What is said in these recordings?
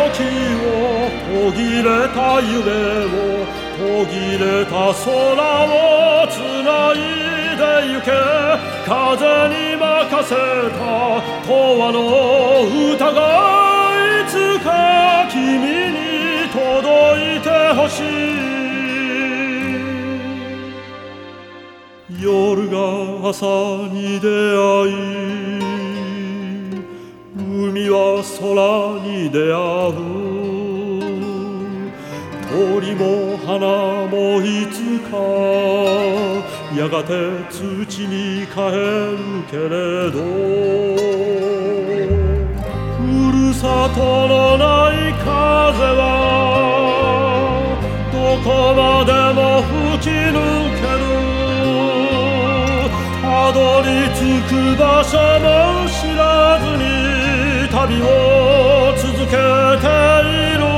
時を途切れた夢を途切れた空をつないでゆけ風に任せた永遠の歌がいつか君に届いてほしい夜が朝に出会い海は空に出会う鳥も花もいつかやがて土に帰るけれどふるさとのない風はどこまでも吹き抜けるたどり着く場所も知らずに旅を続けている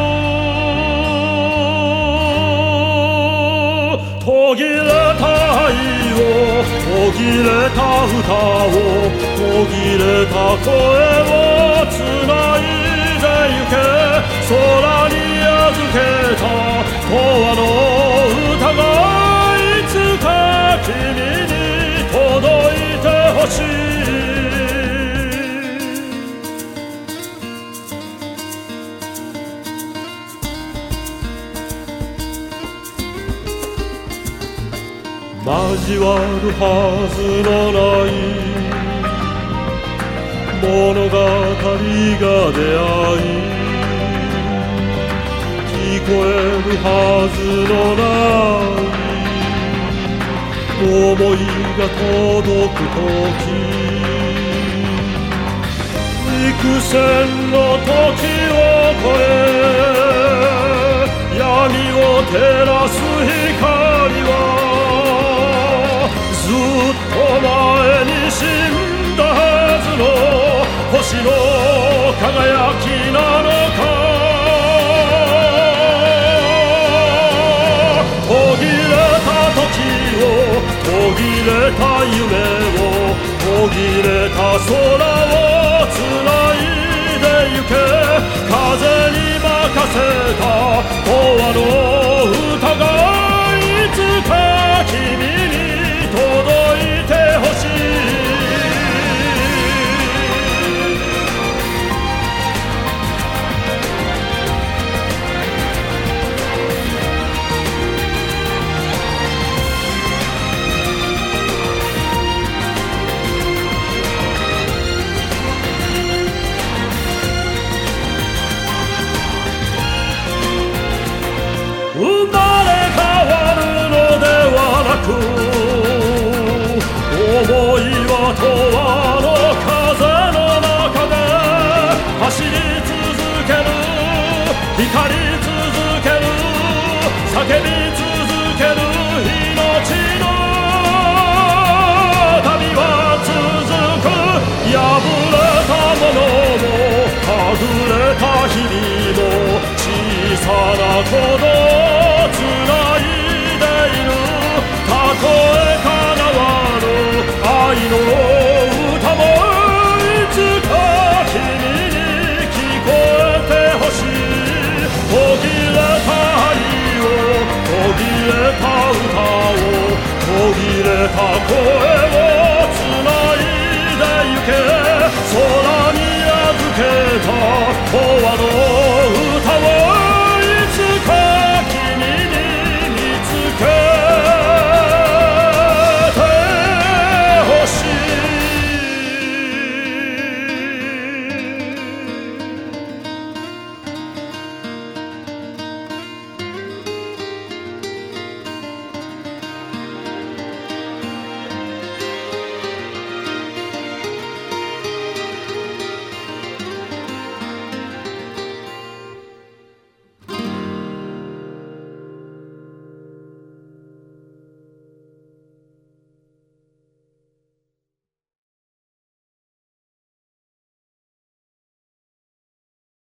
途切れた愛を途切れた歌を途切れた声をつないでゆけ空に預けた永遠の歌がいつか君に届いてほしい交わるはずのない物語が出会い聞こえるはずのない思いが届くとき幾千の時を超え闇を照らす光はずっと前に死んだはずの星の輝きなのか途切れた時を途切れた夢を途切れた空をつないでゆけ風に任せた永遠の歌がいつか君に届いてほしい生まれ変わるのではなく思いは永遠の風の中で走り続ける光り続ける叫び続ける命の旅は続く破れたものもはぐれた日々も小さな鼓動をつないでいるたとえ叶わぬ愛の歌もいつか君に聞こえてほしい途切れた愛を途切れた歌を途切れた声をつないでゆけ空に預けた永遠の